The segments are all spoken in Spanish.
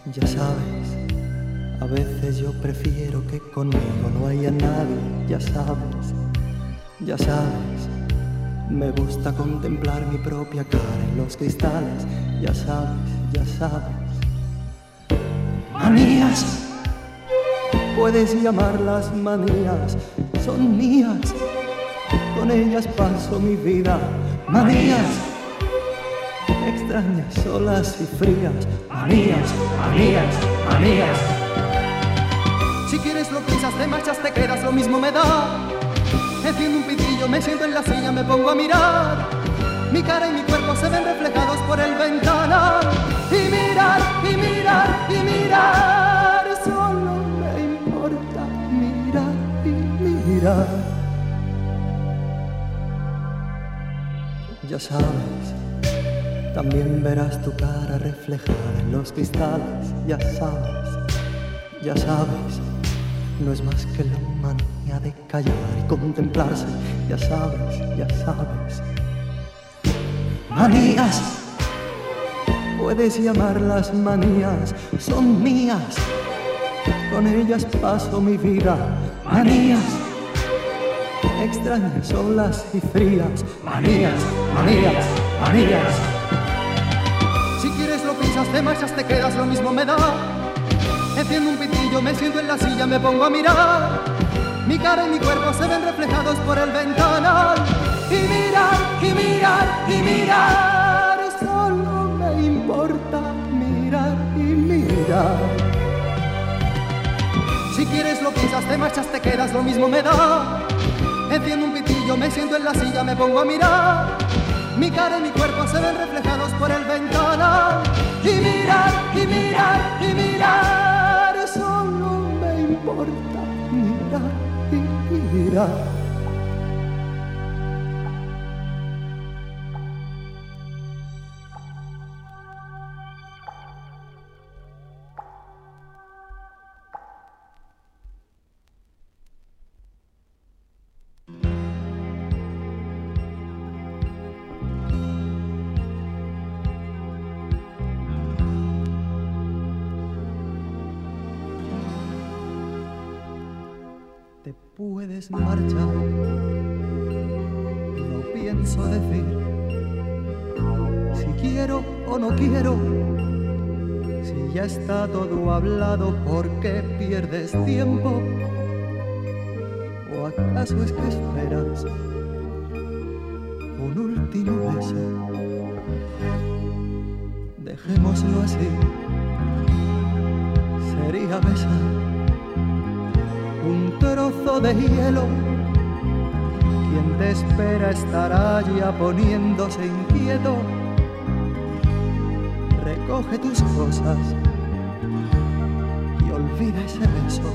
Ya sabes, a veces yo prefiero que conmigo no haya nadie. Ya sabes, ya sabes, me gusta contemplar mi propia cara en los cristales. Ya sabes, ya sabes. Manías, puedes llamarlas manías, son mías, con ellas paso mi vida. Manías, extrañas, solas y frías. Manías, manías, manías. Si quieres lo piensas, te marchas, te quedas, lo mismo me da. Enciendo un pitillo, me siento en la silla, me pongo a mirar. Mi cara y mi cuerpo se ven reflejados por el ventanal. Y mirar, y mirar, y mirar. Solo me importa mirar y mirar. Ya sabes, también verás tu cara reflejada en los cristales. Ya sabes, ya sabes, no es más que la manía de callar y contemplarse. Ya sabes, ya sabes. Manías, puedes llamarlas manías, son mías, con ellas paso mi vida. Manías, extrañas, solas y frías. Manías, manías, manías. Si quieres lo piensas, te marchas, te quedas, lo mismo me da. Enciendo un pitillo, me siento en la silla, me pongo a mirar. Mi cara y mi cuerpo se ven reflejados por el ventanal. Y mirar, y mirar, y mirar. Solo me importa mirar y mirar. Si quieres lo piensas, te marchas, te quedas, lo mismo me da. Enciendo un pitillo, me siento en la silla, me pongo a mirar. Mi cara y mi cuerpo se ven reflejados por el ventanal. Y mirar, y mirar, y mirar. Solo me importa mirar y mirar. Puedes marchar, no pienso decir si quiero o no quiero. Si ya está todo hablado, ¿por qué pierdes tiempo? ¿O acaso es que esperas un último beso? Dejémoslo así, sería besar un trozo de hielo. Quien te espera estará ya poniéndose inquieto. Recoge tus cosas y olvida ese beso.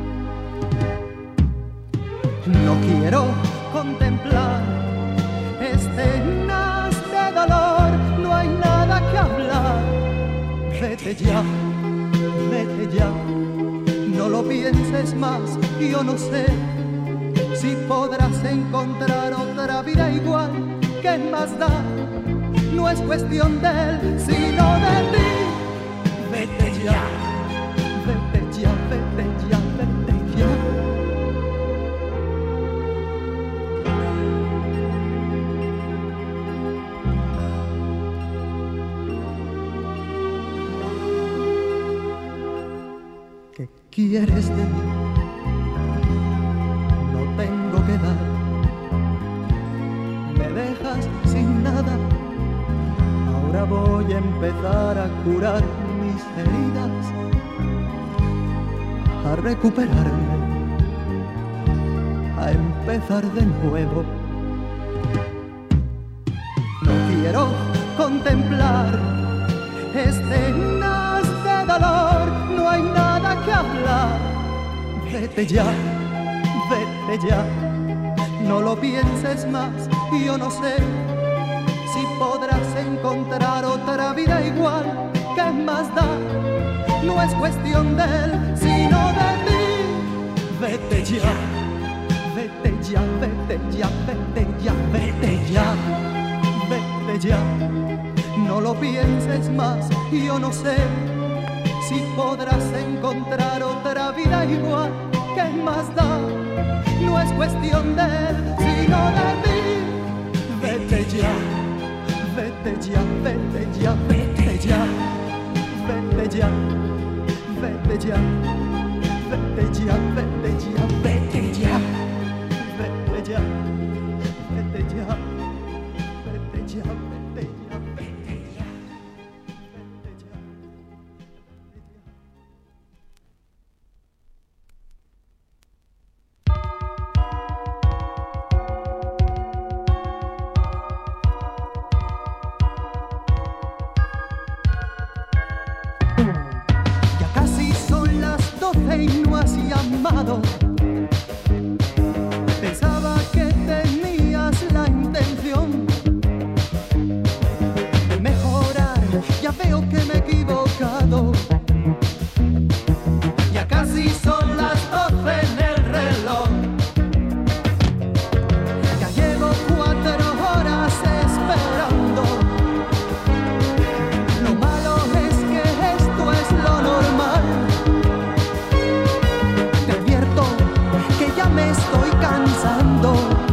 No quiero contemplar escenas de dolor, no hay nada que hablar. Vete ya, vete ya. No lo pienses más, yo no sé si podrás encontrar otra vida igual. ¿Qué más da? No es cuestión de él, sino de ti. Vete ya, vete ya, vete ya, vete ya. ¿Qué quieres de mí? No tengo que dar. Me dejas sin nada. Ahora voy a empezar a curar mis heridas, a recuperarme, a empezar de nuevo. No quiero contemplar escenas de dolor, no hay nada que hablar. Vete ya, vete ya, no lo pienses más, yo no sé si podrás encontrar otra vida igual. ¿Qué más da? No es cuestión de él, sino de ti. Vete ya, vete ya, vete ya, vete ya, vete ya, vete ya. No lo pienses más, yo no sé si podrás encontrar otra vida igual. ¿Qué más da? No es cuestión de él, sino de ti. Vete ya, vete ya, vete ya, vete ya, vete ya, vete ya, vete ya, vete ya, vete ya, vete ya, vete ya, vete ya, vete ya. Y no has llamado. Pensaba que tenías la intención de mejorar. Ya veo que me he equivocado. Ya casi son las 12 en el reloj. Ya llevo 4 horas esperando. Lo malo es que esto es lo normal. Me estoy cansando.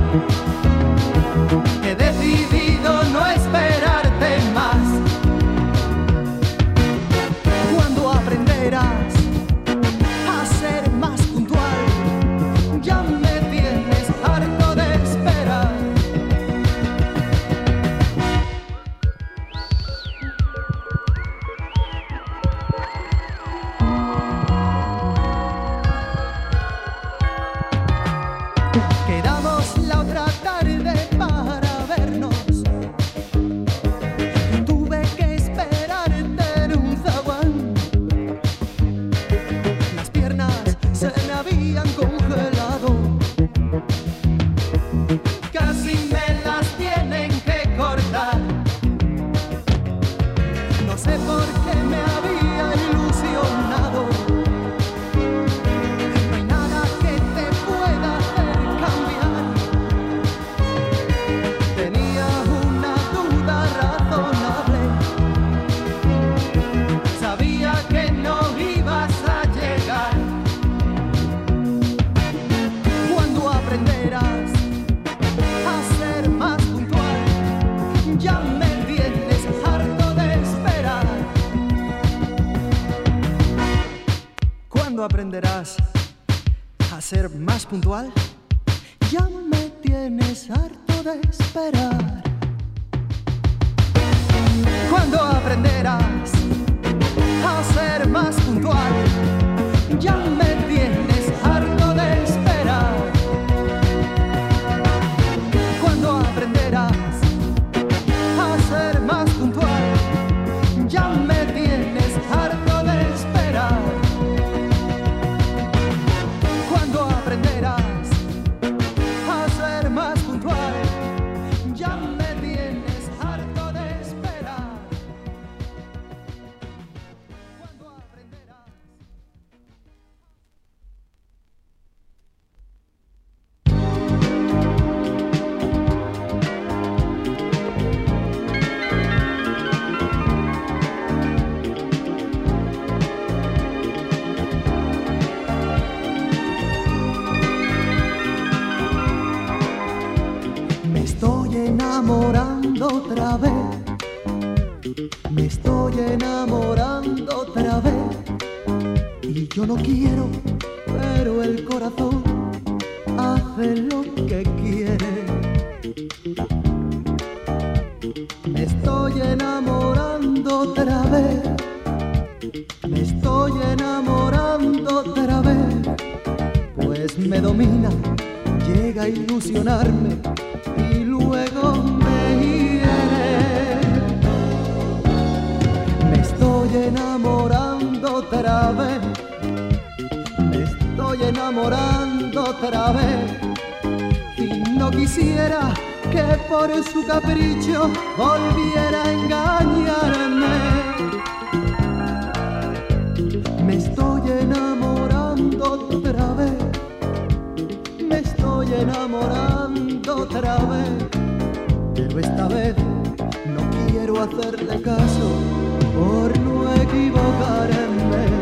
He decidido no esperarte más. ¿Cuándo aprenderás a ser más puntual? Ya me tienes harto de esperar. Quedamos la otra tarde para vernos. Tuve que esperarte en un zaguán. Las piernas se me habían congelado. Casi me las tienen que cortar. No sé por qué me había ilusionado. ¿Cuándo aprenderás a ser más puntual? Ya me tienes harto de esperar. ¿Cuándo aprenderás a ser más puntual? Ya me tienes harto de esperar. ¿Cuándo aprenderás a ser más puntual? Ya me tienes harto de esperar. ¿Cuándo aprenderás a ser más puntual? Ya me tienes harto de esperar. ¿Cuándo aprenderás? Me estoy enamorando otra vez. Me estoy enamorando otra vez. Y yo no quiero, pero el corazón hace lo que quiere. Me estoy enamorando otra vez. Me estoy enamorando otra vez. Pues me domina, llega a ilusionarme y luego me hiere. Me estoy enamorando otra vez. Me estoy enamorando otra vez. Y no quisiera que por su capricho volviera a engañarme. Me estoy enamorando otra vez. Me estoy enamorando otra vez. Pero esta vez no quiero hacerle caso por no equivocarme.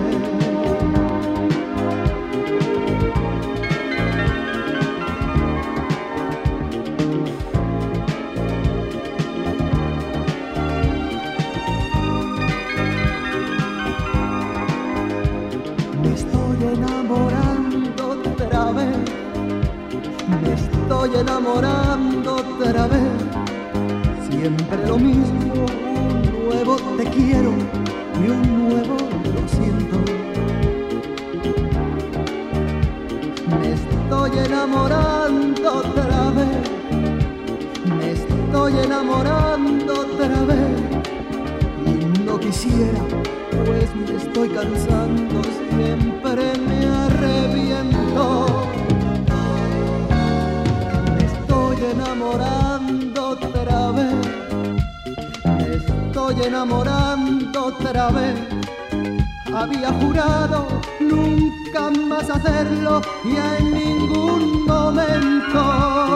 Me estoy enamorando otra vez, siempre lo mismo, un nuevo te quiero y un nuevo lo siento. Me estoy enamorando otra vez, me estoy enamorando otra vez y no quisiera, pues me estoy cansando, siempre me arrepiento. Me estoy enamorando otra vez, me estoy enamorando otra vez. Había jurado nunca más hacerlo y en ningún momento.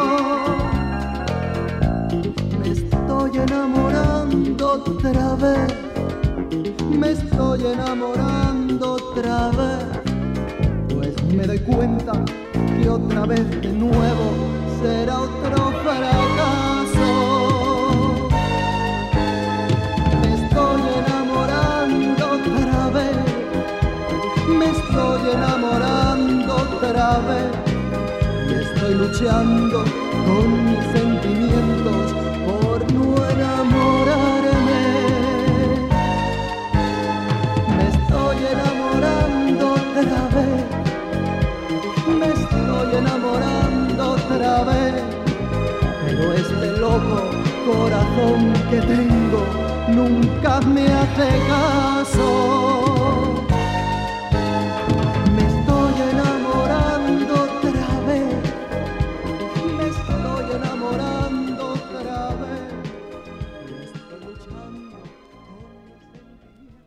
Me estoy enamorando otra vez, me estoy enamorando otra vez, pues me doy cuenta que otra vez de nuevo será otro fracaso. Me estoy enamorando otra vez, me estoy enamorando otra vez y estoy luchando con mis sentimientos por no enamorarme. Me estoy enamorando otra vez, me estoy enamorando otra vez, pero este loco corazón que tengo nunca me hace caso. Me estoy enamorando otra vez, me estoy enamorando otra vez y estoy luchando con mis sentimientos.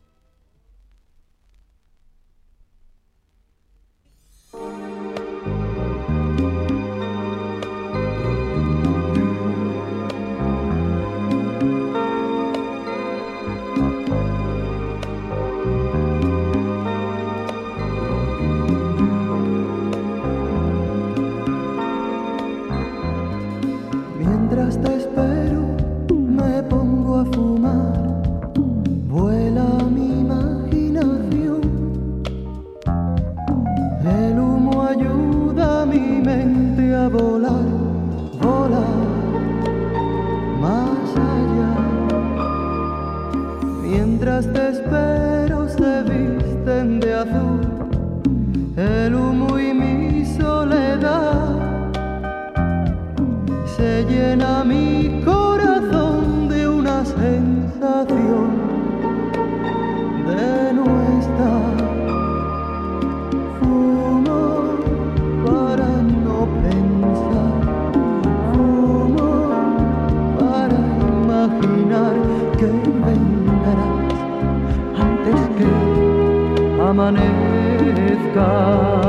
Mientras te espero, me pongo a fumar, vuela mi imaginación. El humo ayuda a mi mente a volar, volar más allá. Mientras te espero, se visten de azul el humo y mi soledad. Se llena mi corazón de una sensación de no estar. Fumo para no pensar, fumo para imaginar que vendrás antes que amanezca.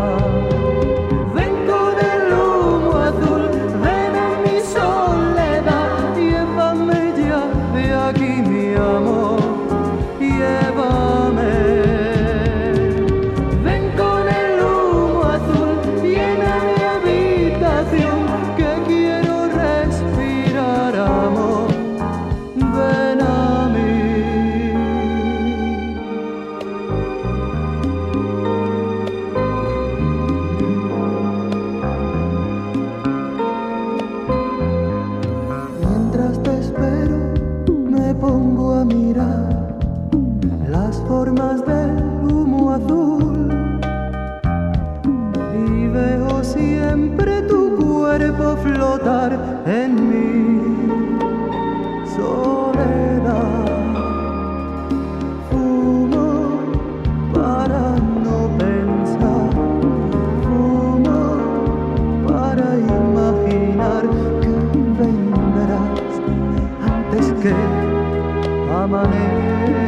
Flotar en mi soledad. Fumo para no pensar, fumo para imaginar que vendrás antes que amanezca.